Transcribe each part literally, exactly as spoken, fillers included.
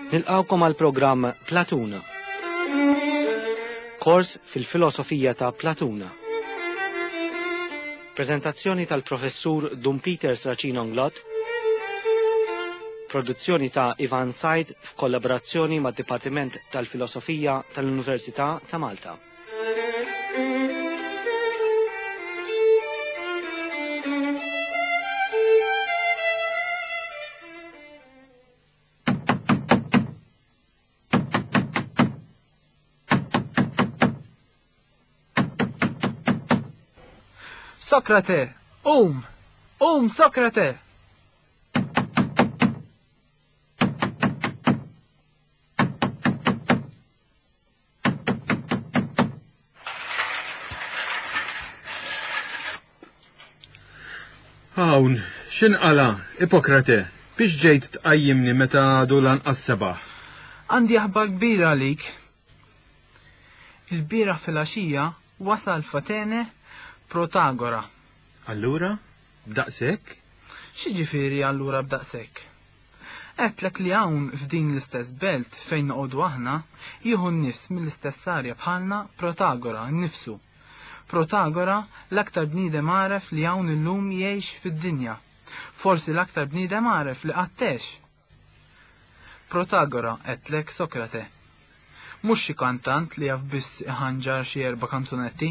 Nilqawkom għal programm Platuna. Kors fil-filosofija ta' Platuna. Prezentazzjoni tal-professur Dum Peters Raċin-Onglot. Produzzjoni ta' Ivan Said f'kollaborazzjoni mad Dipartiment tal-Filosofija tal-Università ta' Malta. Sokrate, um, um, Sokrate. Hawn, x'inqala, Ipokrate, biex ġejt tqajjimni meta għadu lanqas sebaħ? Għandi aħbar kbira għalik. Il-bira fil-għaxija wasal Fatene Protagora. Allura, b'daqshekk? Xi ġifieri allura b'daqshekk? Għedlek li hawn f'din l-istess belt fejn noqogħdu aħna jieħu nnifs mill-istess arja bħalna Protagora nnifsu. Protagora l-aktar bniedem għaref li hawn illum jgħix fid-dinja. Forsi l-aktar bniedem għaref li għattex. Protagora għedlek Sokrate. Mhux xi kantant li jaf biss iħanġar xi erba' kanzunetti?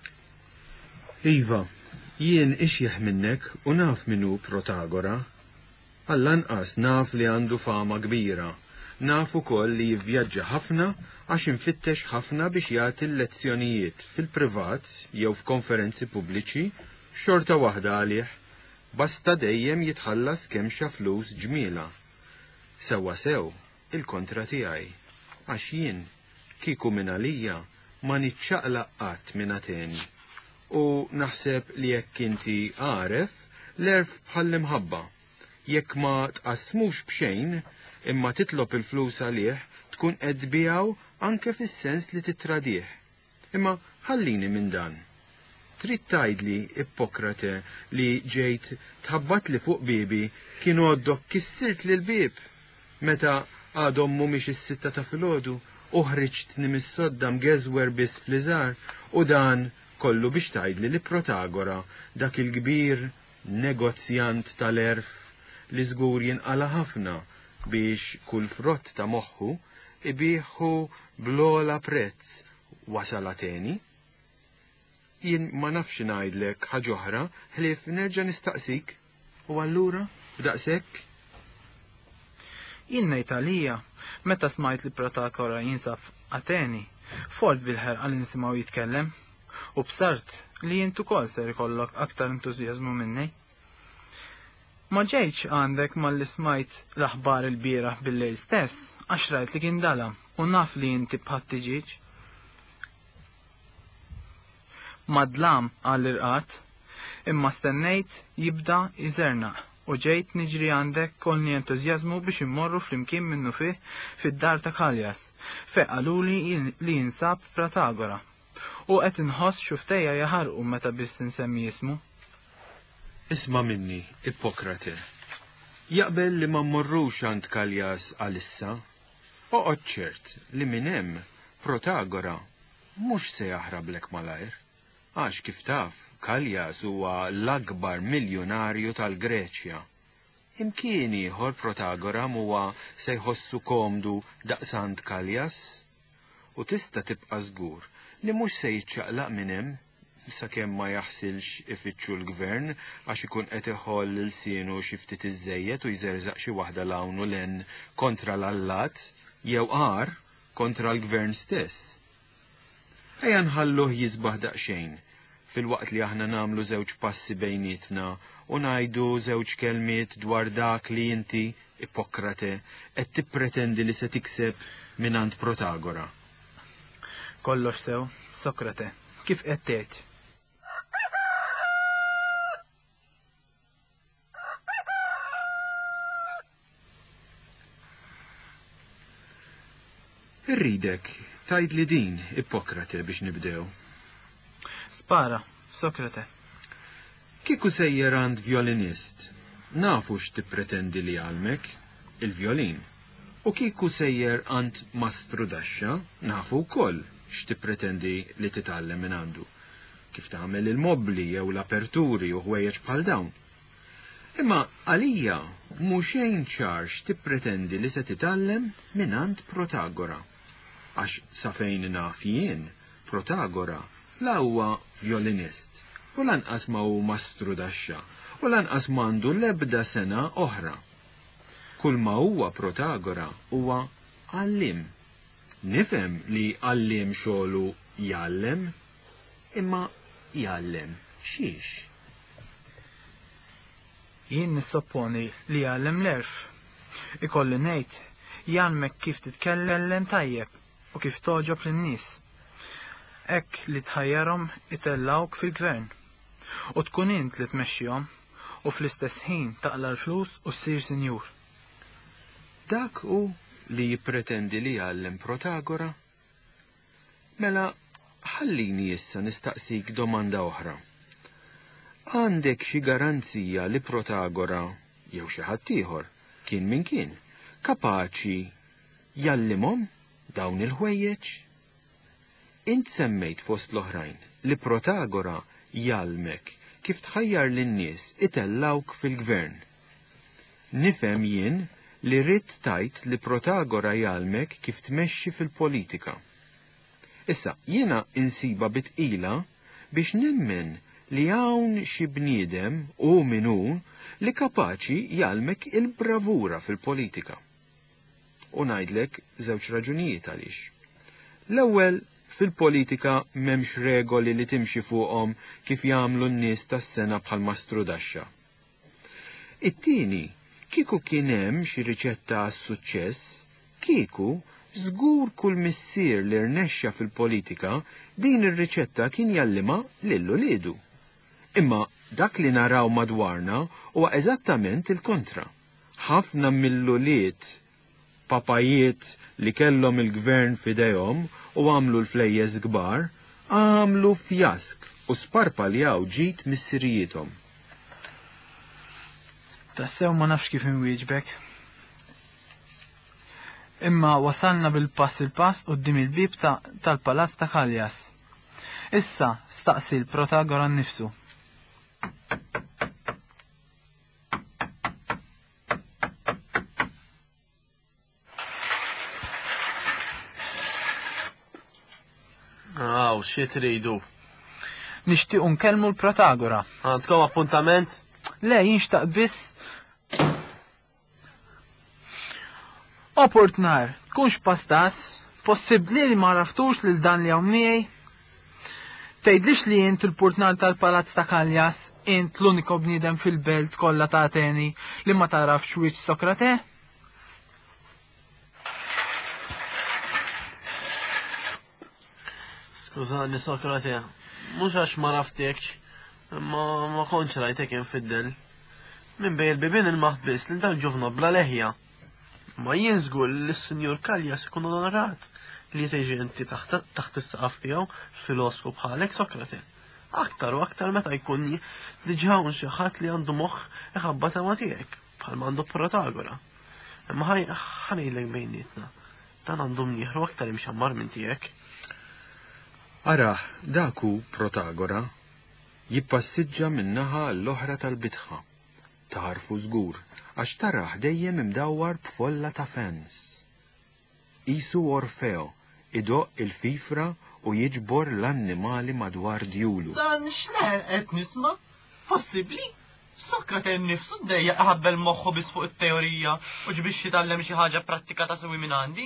Iva, jien ixjeħ minnek u naf minnu Protagora. Għall-anqas naf li għandu fama kbira. Naf ukoll li jivvjaġġa ħafna għax infittex ħafna biex jagħti lezzjonijiet fil-privat jew f'konferenzi pubbliċi xorta waħda għalih. Basta dejjem jitħallas kemmxa flus ġmiela. Sewwa sew, il-kontra tiegħi. Għax jien kieku minn għalija ma niċċaqlaq qatt minn Ateni. U naħseb li jekk inti għaref l-erf bħall-imħabba. Jekk ma tqassmux b'xejn imma titlob il-flus għalih tkun qed bijaw anke fis-sens li titradih. Imma ħallini minn dan. Trid tgħidli, Ippokrate, li ġejt tħabbat li fuq bibi kienu għoddok kissirt lil bib meta għadhom mhumiex is-sitta ta' filgħodu u ħriġt nimissodda mgeżwer biss fl-iżgħar u dan kollu biex tgħidli li Protagora dak il-kbir negozjant tal-erf li żgur jinqala ħafna biex kull frott ta' moħħu ibieħu bl-ola prezz wasal Ateni. Jien ma nafx ngħidlek ħaġa oħra ħlief nerġa' nistaqsik u allura b'daqshekk. Jien ngħid għalija meta smajt li Protagora jinsab Ateni, fort bil-ħerqa li nisimgħu jitkellem. U b'sart li jintu kol ser ikollok aktar entużjażmu minni. Ma ġejċ għandek mal-li smajt l-aħbar il-bieraħ bil-lejl stess, għax rajt li kien dalam u naf li jinti bħatti ġiġ. Madlam għall-irqat, imma stennejt jibda jizerna u ġejt niġri għandek kolni entużjażmu biex immorru fl-imkien minnu fih fid-dar ta' Kaljas, fe għaluli li jinsab Protagora. U qed inħoss xuftejja jaħarqu meta biss insemmi jismu. Isma' minni, Ippokrate. Jaqbel li ma mmorrux għand Kaljas għalissa, oqgħod ċert li minn hemm Protagora mhux se jaħrablek malajr. Għax kif taf, Kaljas huwa l-akbar miljonarju tal-Greċja. Imkien ieħor Protagora huwa se jħossu komdu daqsant Kaljas u tista' tibqa' żgur li mhux se jiċċaqlaq minn hemm sakemm ma jaħsilx ifittxu l-gvern għax ikun qed iħoll lil sienu xi ftit iżejjed u jżerżaq xi waħda lawn u len kontra l-allat jew qar kontra l-gvern stess. Ejja nħalluh jisbaħ daqsxejn fil-waqt li aħna nagħmlu żewġ passi bejnietna u ngħidu żewġ kelmiet dwar dak li inti, Ippokrate, qed tippretendi li se tikseb mingħand Protagora. Kollox sew, Sokrate, kif qed tgħid? Irridek, tgħidli din, Ippokrate, biex nibdew. Spara, Sokrate. Kieku sejjer għand violinist, nafu x'tippretendi li għalmek, il-violin. U kieku sejjer għand Mastru Daxxa, nafu wkoll x'tippretendi li titgħallem minn għandu. Kif tagħmel il-mobbli jew l-aperturi u ħwejjeġ bħal dawn. Imma għalija mhux xejn ċar x'tippretendi li se titgħallem minn għand Protagora. Għax sa fejn naf jien, Protagora la huwa violinist, u lanqas ma hu Mastru Daxxa, u lanqas m'għandu l-ebda sena oħra. Kull ma huwa Protagora huwa għallim. Nifhem li għallim xogħlu jgħallem, imma jgħallem xiex. Jien nissopponi li jgħallem l-erf. Ikolli ngħid jgħalmek kif titkellem tajjeb u kif toġob lin-nies. Hekk li tħajjarhom itellawk fil-gvern. U tkun int li tmexxihom u fl-istess ħin taqla l-flus u ssir sinjur. Dak hu li jippretendi li jgħallem Protagora? Mela, ħallini issa nistaqsik domanda oħra. Għandek xi garanzija li Protagora, jew xi ħadd ieħor, kien min kien, kapaċi jallimhom dawn il-ħwejjeġ? Int semmejt fost l-oħrajn li Protagora jgħallmek kif tħajjar lin-nies itellawk fil-gvern. Nifhem jien li rrid tajt li Protagora jgħallmek kif tmexxi fil-politika. Issa, jiena insiba bitqila biex nemmen li hawn xi bniedem u min hu li kapaċi jgħallmek il-bravura fil-politika. U ngħidlek żewġ raġunijiet għaliex. L-ewwel, fil-politika m'hemmx regoli li timxi fuqhom kif jagħmlu n-nies tas-sena bħal Mastru Daxxa. It-tieni, kieku kien hemm xi riċetta għas-suċċess, kieku żgur kull missier li rnexxa fil-politika din ir-riċetta kien jallima lil uliedu. Imma dak li naraw madwarna huwa eżattament il-kontra. Ħafna mill-ulied papajiet li kellhom il-gvern f'idejhom u għamlu l-flejjeż kbar, għamlu fjask u sparpaljaw ġid missirijiethom. Tassew ma nafx kif inwieġbek. Imma wasalna bil-pass il-pass qudiem il-bib tal-palazz ta' Kaljas. Issa staqsi l-Protagora nnifsu. Aw, xie tridu? Nixtiequ nkellmu l-Protagora. Għandkom appuntament? Le, jinxtaq biss. Opportnar, tkunx pastas, possibbli li ma raftux lil dan li hawn miegħi? Tgħidlix li int il-portnar tal-Palazz ta' Kaljas, int l-uniku bniedem fil-belt kollha ta' Ateni li ma tarafx wiċċ Sokrate? Skużani Sokrate, mhux għax ma raftekx, ma ma kontx rajtek infiddel. Min bej il-bibien il-maħbis li dan ġuvna bla leħja. Ma jien żgur li s-Sinjur Kaljas ikun onorat li teġi inti taħt is-saqaf tiegħu filosfu bħalek Sokrate. Aktar u aktar meta jkun diġà hawn xi ħadd li għandu moħħ iħabba tema tiegħek bħalma għandu Protagora. Imma ħanejlek bejnietna. Dan għandu mnieħru aktar imxammar minn tiegħek. Araħ, daku Protagora jippassiġġa min-naħa l-oħra tal-bitħa. Tarfu żgur, għax taraħ dejjem imdawwar b'folla ta' fens. Isu Orfeo, idoq il-fifra u jiġbor l-annimali madwar djulu. Dan x'leħ qed nisma'? Possibbli? Sokrate nnifsu dejja ħabbel moħħu biss fuq it-teorija u ġbiex jitgħallem xi ħaġa prattika ta' sewi minn għandi?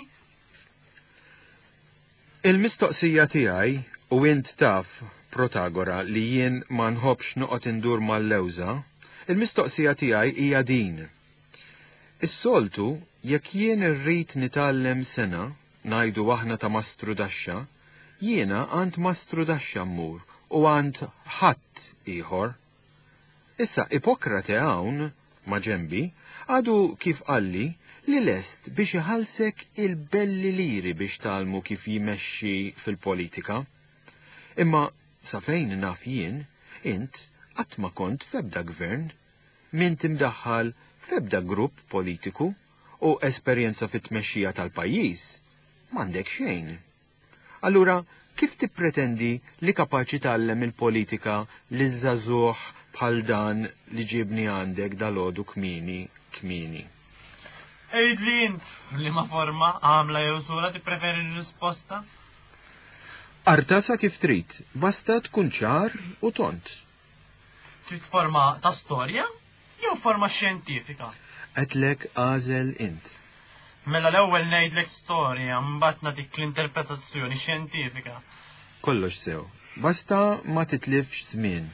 Il-mistoqsija tiegħi u int taf Protagora li jien ma nħobbx noqgħod indur mal-lewża, il-mistoqsija tiegħi hija din. Is-soltu jekk jien irrid nitgħallem sena, ngħidu aħna ta' Mastru Daxxa, jiena għand Mastru Daxxa mmur u għand ħadd ieħor. Issa Ipokrate hawn ma' ġembi għadu kif qalli li lest biex iħallsek il-belli liri biex talmu kif jimexxi fil-politika. Imma sa fejn naf jien, int qatt ma kont f'ebda gvern, min timdaħħal f'ebda grupp politiku u esperjenza fit-tmexxija tal-pajjiż, m'għandek xejn. Allura, kif tippretendi li kapaċi tgħallem il-politika li żagħżugħ bħal dan li ġibni għandek dal-għodu kmini kmini? Ejdli int, f'liema forma għamla jew sura tippreferi r-risposta? Artasa kif trid, basta tkun ċar u tont. Trid forma ta' storja jew forma xjentifika? Għetlek għażel int. Mela l-ewwel ngħidlek storja, mbagħad nagħtik l-interpretazzjoni xjentifika. Kollox sew, basta ma titlifx żmien.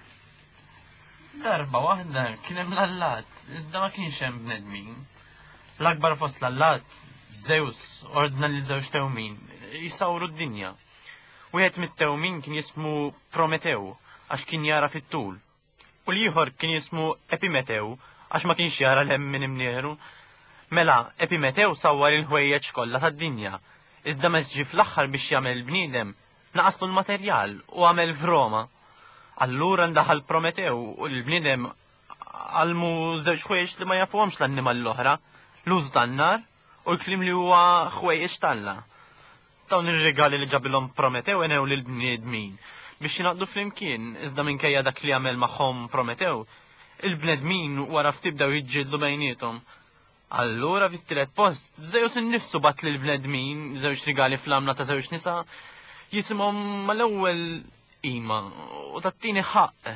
Darba waħda kien hemm l-allat, iżda ma kienx hemm bnedmin. L-akbar fost l-allat, Zeus ordna li żewġ tewmin jisawru d-dinja. Wieħed mit-tewmin kien jismu Prometeu għax kien jara fit-tul. U l-ieħor kien jismu Epimeteu għax ma kienx jara l-hemm minn imnieħru. Mela, Epimeteu sawwar il-ħwejjeġ kollha tad-dinja. Iżda meta ġie fl-aħħar biex jagħmel bniedem, naqaslu l-materjal u għamel f'Roma. Allura ndaħal Prometeu u l-bniedem għalmu żewġ ħwejjeġ li ma jafuhomx l-annimal l-oħra, l-uż tan-nar u l-klim li huwa ħwejjeġ talla. Dawn ir-regali li ġabilhom Prometeu enew lil bniedmin biex jinaqdu flimkien, iżda minkejja dak li jagħmel magħhom Prometeu, il-bnedmin wara ftibdew jiġġieldu bejniethom. Allura fit-tielet post, Zeus innifsu bat lil bnedmin żewġ rigali fl-għamla ta' żewġ nisa jisimhom mal-ewwel qima u tat-tieni ħaq.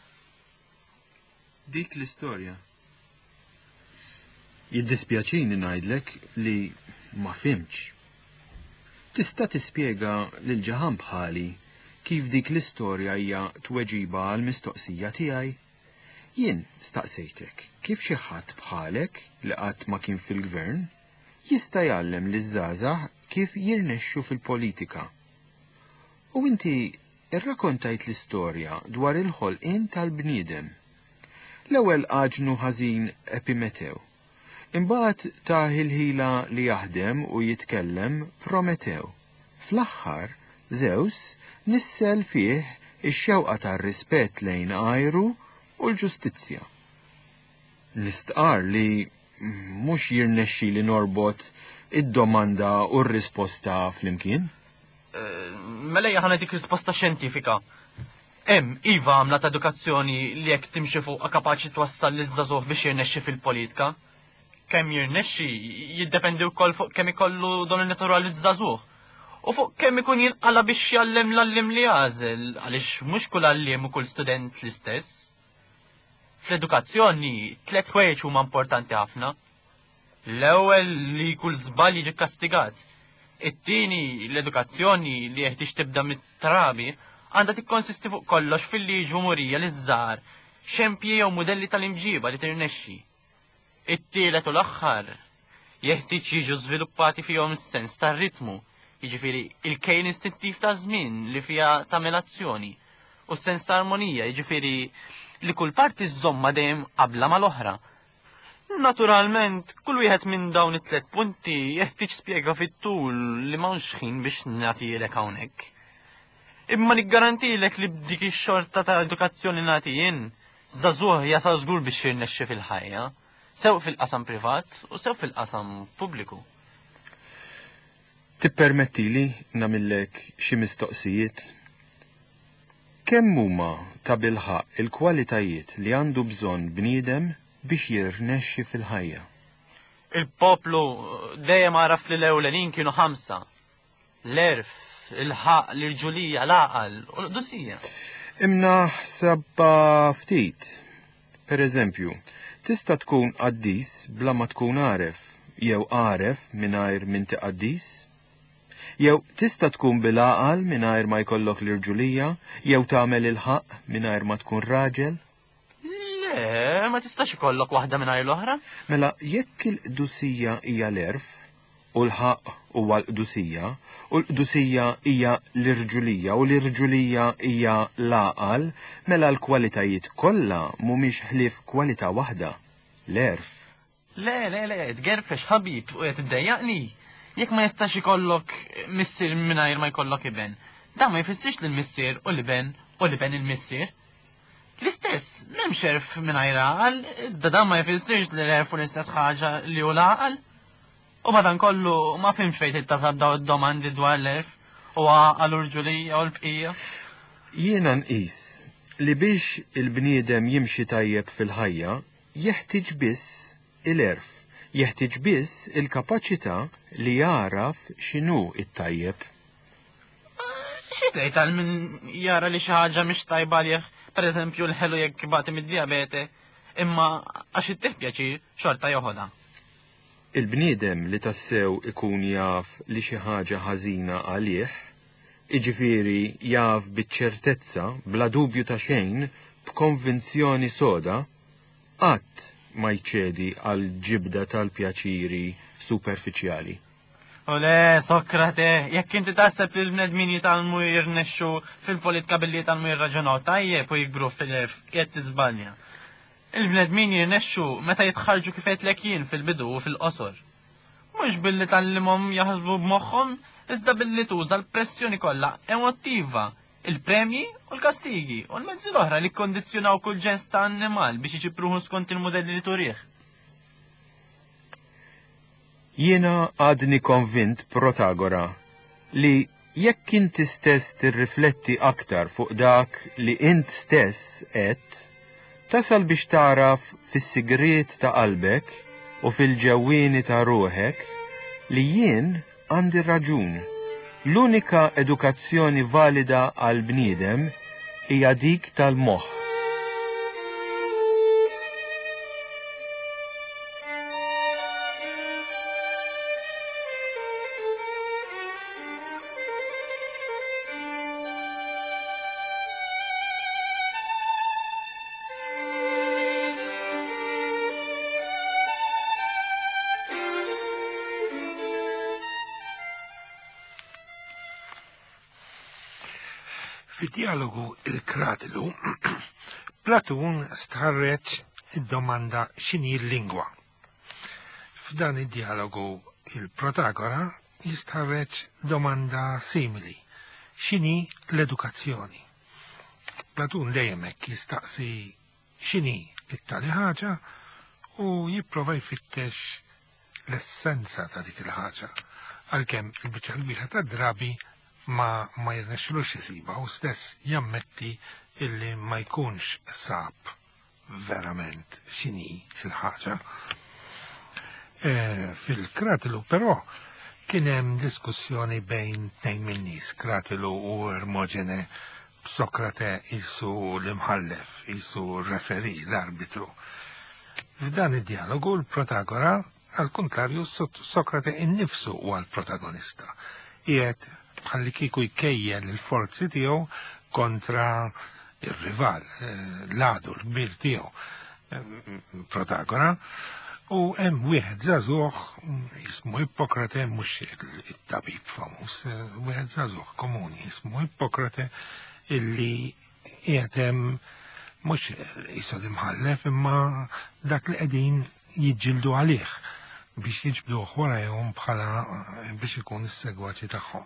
Dik l-istorja. Jiddispjaċini ngħidlek li ma fimx. Tista' tispjega lil ġaħan bħali kif dik l-istorja hija tweġiba għall mistoqsija tiegħi? Jien staqsejtek kif xi ħadd bħalek li qatt ma kien fil-gvern jista' jgħallem liż-żgħażagħ kif jirnexxu fil-politika. U inti irrakkontajt l-istorja dwar il-ħolqien tal-bniedem. L-ewwel aġnu ħażin Epimeteu. Imbagħad tah il-ħila li jaħdem u jitkellem Prometeu. Fl-aħħar Zeus nissel fih ix-xewqa tar-rispett lejn ajru u l-ġustizzja. Nistqar li mhux jirnexxi li norbot id-domanda u r-risposta flimkien? Mela ħana dik risposta xjentifika. Hemm iva għamla ta' edukazzjoni li jekk timxi fuq kapaċi twassal liż-żagħżugħ biex jirnexxi fil-politika. Kemm jirnexxi jiddependi wkoll fuq kemm ikollu don il-naturali żagħżugħ. U fuq kemm ikun jinqala biex jallem l-allim li għażel, għaliex mhux kull alliem u kull student l-istess. Fl-edukazzjoni, tliet ħwejjeġ huma importanti ħafna. L-ewwel li kull żball jiġi kastigat. It-tieni l-edukazzjoni li jeħtieġ tibda mit-trabi għandha tikkonsisti fuq kollox fil-liġi umurija li żgħar, xempji jew mudelli tal-imġiba li tirnexxi. It-tielet u l-aħħar jeħtieġ jiġu żviluppati fihom is-sens tar-ritmu, jiġifieri il-kejn istinttiv ta' żmien li fiha tagħmel azzjoni, u s-sens ta' armonija, jiġifieri li kull parti żomma dejjem qabla mal-oħra. Naturalment, kull wieħed minn dawn it-tliet punti jeħtieġ spjega fit-tul li m'hawnx ħin biex nagħtilek hawnhekk. Imma niggarantilek li b'dik ix-xorta ta' edukazzjoni nagħti jien, żagħżugħ jasal żgur biex jirnexxi fil-ħajja, sew fil-qasam privat u sew fil-qasam pubbliku. Tippermettili nagħmillek xi mistoqsijiet? Kemm huma ta' bilħaq il-kwalitajiet li għandu bżonn bniedem biex jirnexxi fil-ħajja? Il-poplu dejjem għaraf li l-ewlenin kienu ħamsa. L-erf, il-ħaq, l-irġulija, l-aqal u l-qdusija. Imna sabba ftit. Per eżempju, tista' tkun qaddis bla ma tkun għaref, jew għaref mingħajr min tiqaddis? Jew tista' tkun bil-aqal mingħajr ma jkollok l-irġulija, jew tagħmel il-ħaq mingħajr ma tkun raġel? Le, ma tistax ikollok waħda mingħajr l-oħra. Mela jekk il-qdusija hija l-erf u l-ħaq huwa l-qdusija, u l-qdusija hija l-irġulija u l-irġulija hija l-aqal, mela l-kwalitajiet kollha mhumiex ħlief kwalità waħda, l-erf. Le, le, le, tgerfex ħabib u qed iddejjaqni. Jekk ma jistax ikollok missier mingħajr ma jkollok iben, dan ma jfissirx li l-missier u l-iben u l-iben il-missier. L-istess, m'hemm xerf mingħajr għaqal, iżda dan ma jfissirx li l-erfu l-istess ħaġa li hu l-għaqal. U madankollu ma fimx fejn tittasab daw id-domandi dwar l-erf u għaqal u l-ġulija u l-bqija. Jiena nqis li biex il-bniedem jimxi tajjeb fil-ħajja jeħtieġ biss il-erf, jeħtieġ biss il-kapaċità li jaraf x'inhu it-tajjeb. Xi tgħid għal min jara li xi ħaġa mhix tajba għalih, pereżempju l-ħelu jekk bagħti mid-dijabete, imma għax ittieħ pjaċir xorta joħodha. Il-bniedem li tassew ikun jaf li xi ħaġa ħażina għalih, iġifieri jaf biċ-ċertezza, bla dubju ta' xejn, b'konvinzjoni soda, qatt ma jċedi għal ġibda tal-pjaċiri superfiċjali. U le, Sokrate, jekk inti taħseb li l-bnedmin jitalmu jirnexxu fil-politika billi jitalmu jirraġunaw tajjeb u jikbru fil-erf, qed tiżbalja. Il-bnedmin jirnexxu meta jitħarġu kif qedlek jien fil-bidu u fil-qosor. Mhux billi tallimhom jaħsbu b'moħħhom, iżda billi tuża l-pressjoni kollha emottiva, il-premji u l-kastigi u l-mezzi l-oħra li kkondizzjonaw kull ġens ta' annimal biex iġibruħu skont il-modelli li turih. Jiena għadni konvint Protagora li jekk inti stess tirrifletti aktar fuq dak li int stess qed, tasal biex taraf fis-sigriet ta' qalbek u fil-ġewwieni ta' ruħek li jien għandi raġun. L-unika edukazzjoni valida għal bniedem hija dik tal-moħħ. Fid-dialogu il-Kratilu, Platun stħarreġ id-domanda x'inhi l-lingwa. F'dan id-dialogu il-Protagora jistħarreġ domanda simili, x'inhi l-edukazzjoni. Platun dejjem hekk jistaqsi x'inhi it-tali ħaġa u jipprova jfittex l-essenza ta' dik il-ħaġa, għalkemm il-biċċa kbira tad-drabi ma ma jirnexxilux isiba u stess jammetti illi ma jkunx sab verament x'inhi il-ħaġa. E, Fil-Kratilu però kien hemm diskussjoni bejn tnejn min-nies, Kratilu u Ermogene, Sokrate isu l-imħallef, isu referi, l-arbitru. F'dan id-dialogu l-Protagora, al kontrarju, Sokrate innifsu huwa l-protagonista. Qiegħed bħalli kieku jkejjel il-forzi tiegħu kontra ir-rival, l-għadu, l-kbir tiegħu, Protagora, u hemm wieħed żagħżugħ jismu Ippokrate, mhux it-tabib famuż, wieħed żagħżugħ komuni jismu Ippokrate illi qiegħed hemm mhux qisu l-imħallef imma dak li qegħdin jiġġieldu għalih biex jiġbduh warajhom bħala biex ikun is-segwaċi tagħhom.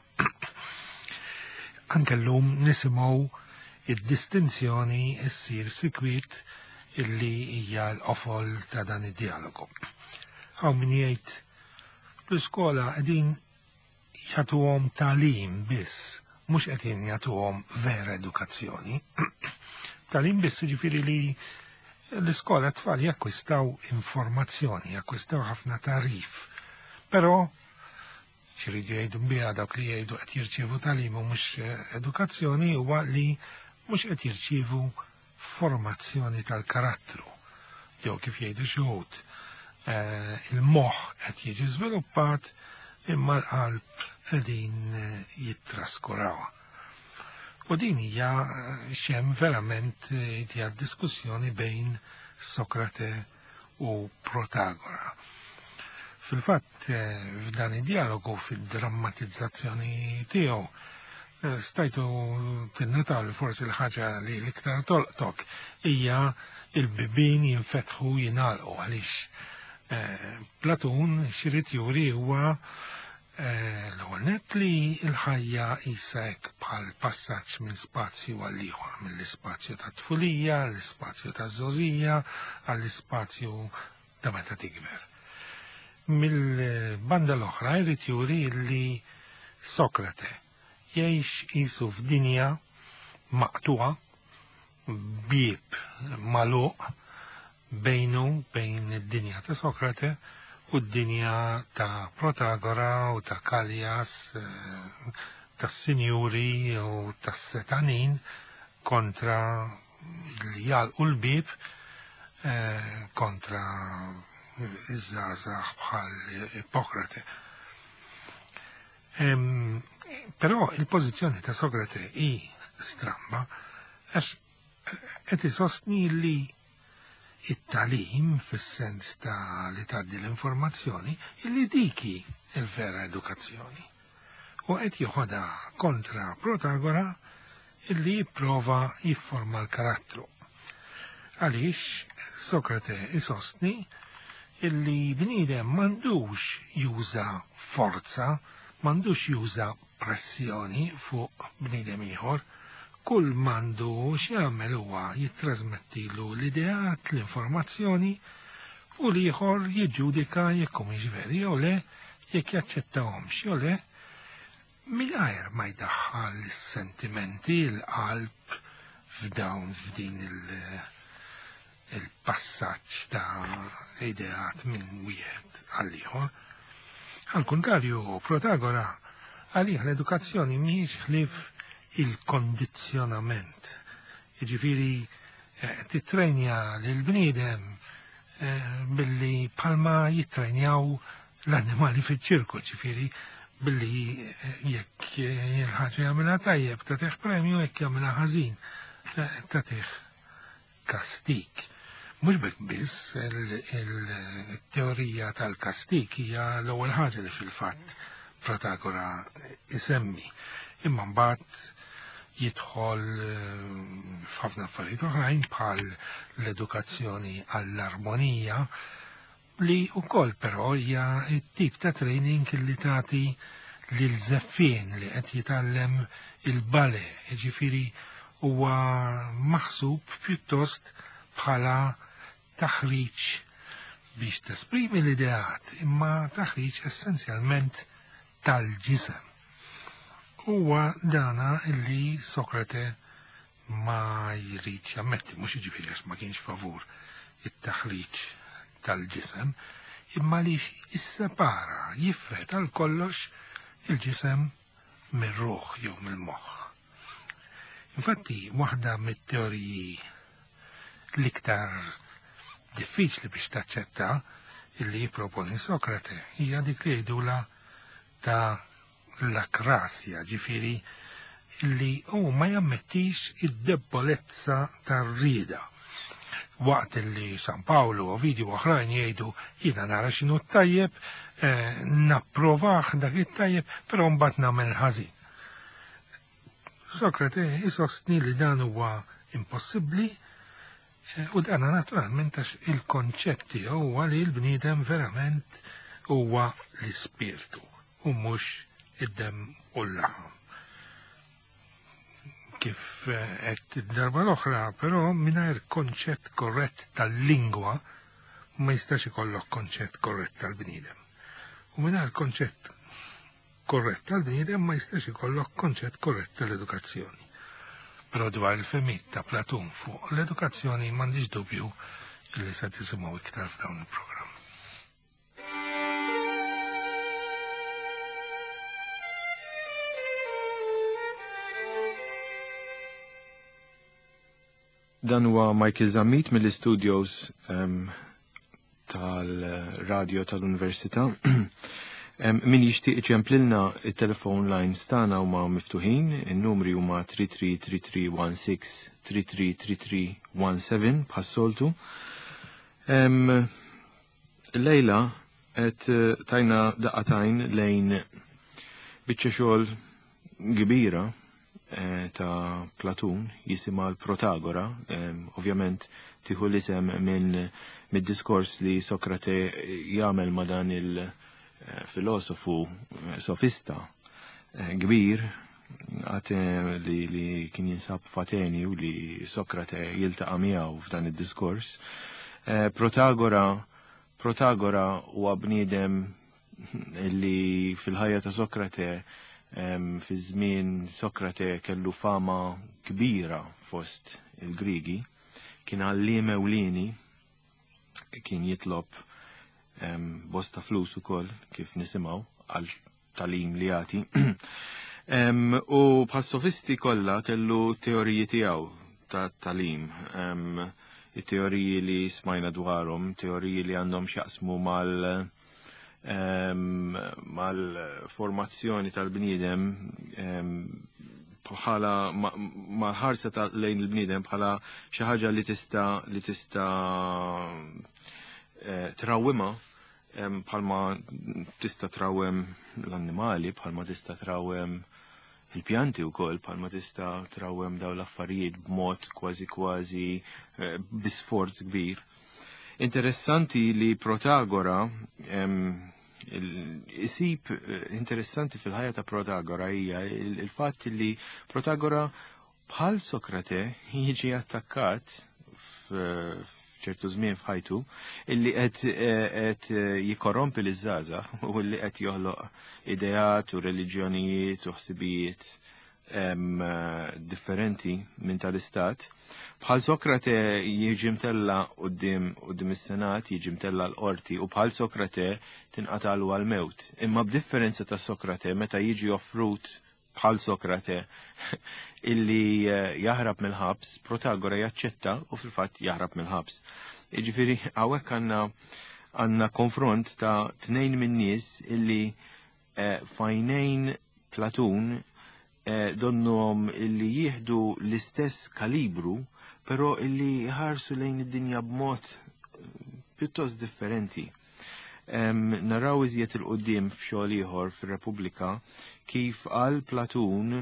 Anke llum nisimgħu id-distinzjoni ssir sikwit illi hija l-qofol ta' dan id-dialogu. Hawn min jgħid l-iskola qegħdin jagħtuhom tagħlim biss, mhux qegħdin jagħtuhom vera edukazzjoni. Tagħlim biss jiġifieri li l-iskola tfal jakkwistaw informazzjoni, jakkwistaw ħafna tarif. Però xiridu jgħidu biha dawk li jgħidu qed jirċievu tagħlim u mhux edukazzjoni huwa li mhux qed jirċievu formazzjoni tal-karattru. Jew kif jgħidu xi wħud, il-moħħ qed jiġi żviluppat imma l-qalb qegħdin jittraskuraw. U din hija xemm verament hija diskussjoni bejn Sokrate u Protagora. Fil-fatt f'dan id-dialogu fid-drammatizzazzjoni tiegħu stajtu tinnataw li forsi l-ħaġa li l-iktar tolqtok hija il-bibien jinfetħu jingħalqu għaliex Platun xirrid juri huwa L-ewwel nett li l-ħajja isek bħal passaġġ minn spazju għal ieħor, mill-ispazju ta' tfulija, l-ispazju ta' żożija, għall-ispazju ta' meta tikber. Mill-banda l-oħra jrid juri li Sokrate jgħix qisu f'dinja maqtuqa bieb magħluq bejnu bejn id-dinja ta' Sokrate u d-dinja ta' Protagora u ta' Kallias, ta' Sinjuri u ta' Setanin kontra l-jalqu l-bib kontra iż-żgħażagħ bħal Ippokrate. Però il-pożizzjoni ta' Sokrate hi stramba għax qed isostni li it-talim fis-sens ta' li tgħaddi l-informazzjoni illi diki il-vera edukazzjoni. U qed joħodha kontra Protagora illi jipprova jifforma l-karattru. Għaliex Sokrate isostni illi bniedem m'għandux juża forza, m'għandux juża pressjoni fuq bniedem ieħor, kull mandu x'jagħmel huwa jittrasmettilu l-ideat, l-informazzjoni u l-ieħor jiġġudika jekk humiex veri jew le, jekk jaċċettawhomx jew le, mingħajr ma jdaħħal is-sentimenti l-qalb f'dawn f'din il-passaġġ ta' ideat minn wieħed għal ieħor. Al kontrarju, Protagora għalih l-edukazzjoni mhijiex ħlief il-kondizzjonament. Jiġifieri titrenja lill-bniedem billi bħalma jitrenjaw l-annimali fiċ-ċirku, ġifieri billi jekk il-ħaġa jagħmilha tajjeb tagħtih premju, jekk jagħmilha ħażin tagħtih kastik. Mhux bekk biss il-teorija tal-kastik hija l-ewwel ħaġa li fil-fatt Protagora isemmi. Imma mbagħad jidħol f'ħafna affarijiet oħrajn bħal l-edukazzjoni għall-armonija li wkoll però hija t-tip ta' training li tagħti lil żeffien li qed jitgħallem il-bale, jiġifieri huwa maħsub pjuttost bħala taħriġ biex tesprimi l-ideat, imma taħriġ essenzjalment tal-ġisem. Huwa dana illi Sokrate ma jrid jammetti, mhux jiġifieri għax ma kienx favur it-taħriġ tal-ġisem, imma li jissepara, jifret għal kollox il-ġisem mir-ruħ jew mill-moħħ. Infatti, waħda mit-teoriji l-iktar diffiċli biex taċċetta illi jipproponi Sokrate hija dik li jgħidula ta' l-akrasja, ġifieri illi hu ma jammettix id-debbolezza tar-rieda. Waqt illi San Paolo, Ovidio u oħrajn jgħidu jiena nara x'inhu tajjeb, napprovah dak it-tajjeb, però mbagħad nagħmel ħażin. Sokrate isostni li dan huwa impossibbli u dan naturalment għax il-konċett tiegħu huwa li l-bniedem verament huwa l-ispirtu u mhux id-dem u l-laħam. Kif qed id-darba l-oħra, però mingħajr konċett korrett tal-lingwa ma jistax ikollok konċett korrett tal-bniedem. U mingħajr konċett korrett tal-bniedem ma jistax ikollok konċett korrett tal-edukazzjoni. Però dwar il-femiet ta' Platun fuq l-edukazzjoni m'għandix dubju li se tisimgħu iktar f'dawn il-programm. Dan huwa Michael Zammit mill-studios um, tal-radio tal-Università. um, min jixtieq iċemplilna il-telefon lines tagħna huma miftuħin, in-numri huma three three three three one six three three three three one seven bħas-soltu. Um, Lejla qed tajna daqatajn lejn biċċa xogħol kbira ta' Platun jisima l-Protagora, ovvjament tiħu l-isem minn mid-diskors li Sokrate jagħmel ma' dan filosofu sofista kbir għate li, li kien jinsab f'Ateni u li Sokrate jiltaqa' miegħu f'dan id-diskors. Protagora Protagora huwa bniedem li fil-ħajja ta' Sokrate fi żmien Sokrate kellu fama kbira fost il-Grigi, kien għalliem ewlieni, kien jitlob bosta flus ukoll kif nisimgħu għal talim li jagħti. Um, u bħas-sofisti kollha kellu teoriji tiegħu ta' talim, um, teoriji li smajna dwarhom, teoriji li għandhom x'jaqsmu mal um, mal-formazzjoni tal-bniedem um, bħala mal-ħarsa ta' lejn il-bniedem bħala xi ħaġa li tista' li tista' uh, trawwimha bħalma tista' trawwem l-annimali, bħalma tista' trawwem il-pjanti u koll, bħalma tista' trawwem daw l-affarijiet b'mod kważi kważi bisforz kbir. Interessanti li Protagora, isib interessanti fil-ħajja ta' Protagora hija il-fatt li Protagora bħal Sokrate jiġi attakkat ċertu żmien f'ħajtu illi qed jikorrompi l-żgħażagħ u li qed joħloq ideat u reliġjonijiet u ħsibijiet differenti minn tal-istat. Bħal Sokrate jiġi mtella quddiem quddiem is-Senat, jiġi mtella l-qorti u bħal Sokrate tinqatalu għal-mewt. Imma b'differenza ta' Sokrate meta jiġi offrut bħal Sokrate illi jaħrab mill-ħabs, Protagora jaċċetta u fil-fatt jaħrab mill-ħabs. Jiġifieri hawnhekk għandna għandna konfront ta' tnejn minn nies illi fajnejn Platun donnuhom illi jieħdu l-istess kalibru, però illi ħarsu lejn id-dinja b'mod pjuttost differenti. Naraw iżjed il-qudiem f'xogħol ieħor fir-Repubblika kif qal Platun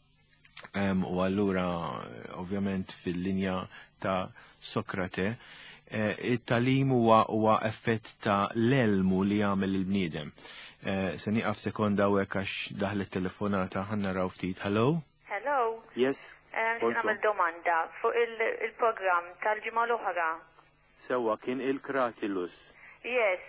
u allura ovvjament fil-linja ta' Sokrate it-talim huwa huwa effett ta' l-elmu li jagħmel il-bniedem. Se nieqaf sekonda hekk għax daħlet telefonata ħan naraw ftit. Hello? Hello. Yes. Nagħmel domanda fuq il-programm tal-ġimgħa l-oħra. Sewwa kien il-Kratilus. Yes.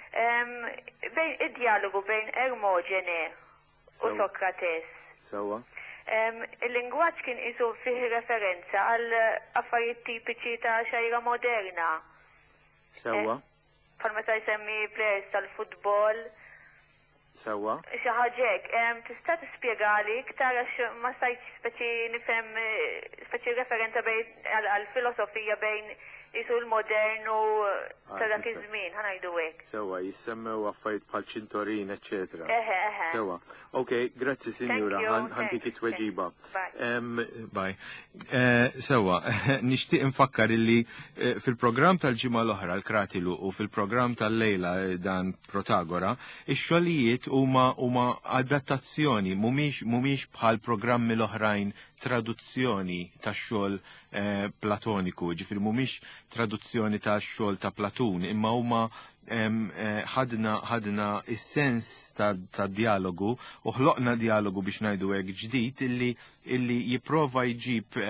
Bejn id-dialogu bejn Ermogene u Sokrates. Sewa. Il-lingwaġġ kien isu fih referenza għal affarijiet tipiċi ta' xejra moderna. Sewa. Bħal meta jsemmi plejers tal-futbol. Sewa. Xi ħaġek, tista' tispjegali iktar għax ma stajtx speċi nifhem speċi referenza bejn għall-filosofija bejn isu l-modern u ta' dak iż-żmien, ħanajdu hekk. Sewa, jissemmew affarijiet bħal ċintorin, eċetera. Eħe, eħe. Sewa. Okay, grazzi sinjura, ħantik it-tweġiba. Bye. Sewa, nixtieq infakkar illi fil-programm tal-ġimgħa l-oħra l-Kratilu u fil-programm tal-lejla dan Protagora, ix-xogħlijiet huma huma adattazzjoni, mhumiex bħal programmi l-oħrajn traduzzjoni tax-xogħol platoniku, ġifieri mhumiex traduzzjoni tax-xogħol ta' Platun, imma huma ħadna ħadna is-sens ta' dialogu u ħloqna dialogu biex ngħidu hekk ġdid illi illi jipprova jġib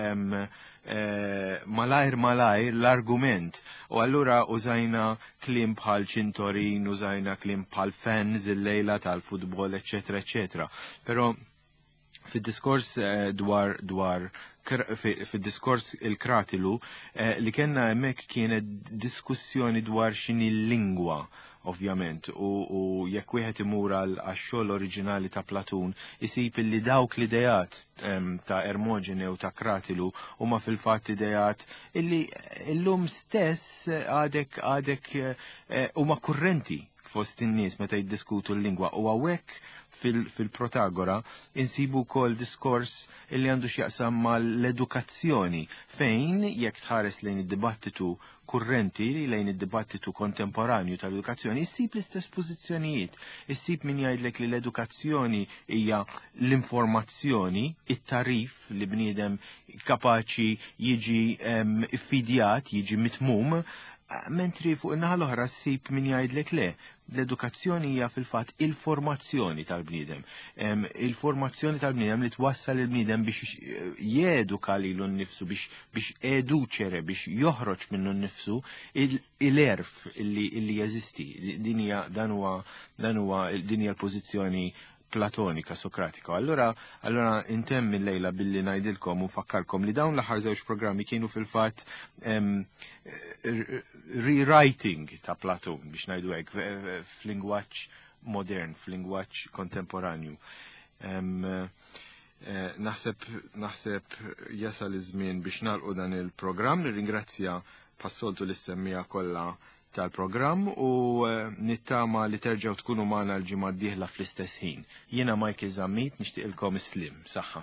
malajr malajr l-argument. U allura użajna klim bħal ċintorin, użajna klim bħal fans il-lejla tal-futbol, eċetera, eċetera. Però fid-diskors dwar dwar fid-diskors il-Kratilu li kellna hemmhekk kienet diskussjoni dwar x'inhi l-lingwa, ovvjament, u jekk wieħed imur għax-xogħol oriġinali ta' Platun, isib illi dawk l-idejat ta' Ermogene u ta' Kratilu huma fil-fatt idejat illi llum stess għadek għadek huma kurrenti fost in-nies meta jiddiskutu l-lingwa u hawnhekk fil-Protagora insibu kol diskors illi għandu x'jaqsam mal-edukazzjoni fejn jekk tħares lejn id-dibattitu kurrenti lejn id-dibattitu kontemporanju tal-edukazzjoni issib l-istess pożizzjonijiet. Issib min jgħidlek li l-edukazzjoni hija l-informazzjoni, it-tarif li bniedem kapaċi jiġi iffidjat, jiġi mitmum, mentri fuq in-naħa l-oħra ssib min jgħidlek le. l-edukazzjoni hija fil-fatt il-formazzjoni tal-bniedem. Il-formazzjoni tal-bniedem li twassal il-bniedem biex jeduka lilu nnifsu, biex biex eduċere, biex joħroġ minnu nnifsu il-erf illi jeżisti. Din hija dan huwa dan huwa din hija l-pożizzjoni platonika, sokratika. Allora, allora intemm il-lejla billi najdilkom u fakkarkom li dawn l-aħħar żewġ programmi kienu fil-fatt um, rewriting ta' Platon biex najdu hekk f'lingwaġġ modern, f'lingwaġġ kontemporanju. Um, uh, naħseb naħseb jasal iż-żmien biex nagħlqu dan il-programm, nirringrazzja passoltu l-istemmija kollha tal-programm u nittama li terġaw tkunu magħna l-ġimgħa d-dieħla fl-istess ħin. Jiena Michael Zammit nixtieqilkom islim, saħħa.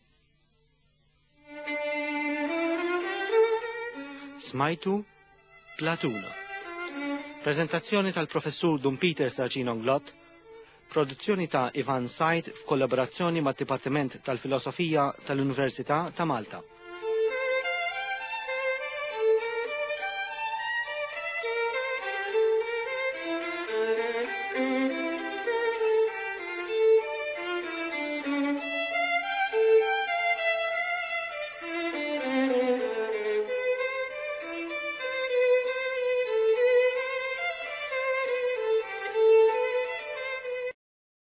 Smajtu Platuna. Prezentazzjoni tal-professur Dun Peter Sarċin-Onglot, produzzjoni ta' Ivan Sajt f'kollaborazzjoni mad-Dipartiment tal-Filosofija tal-Università ta' Malta.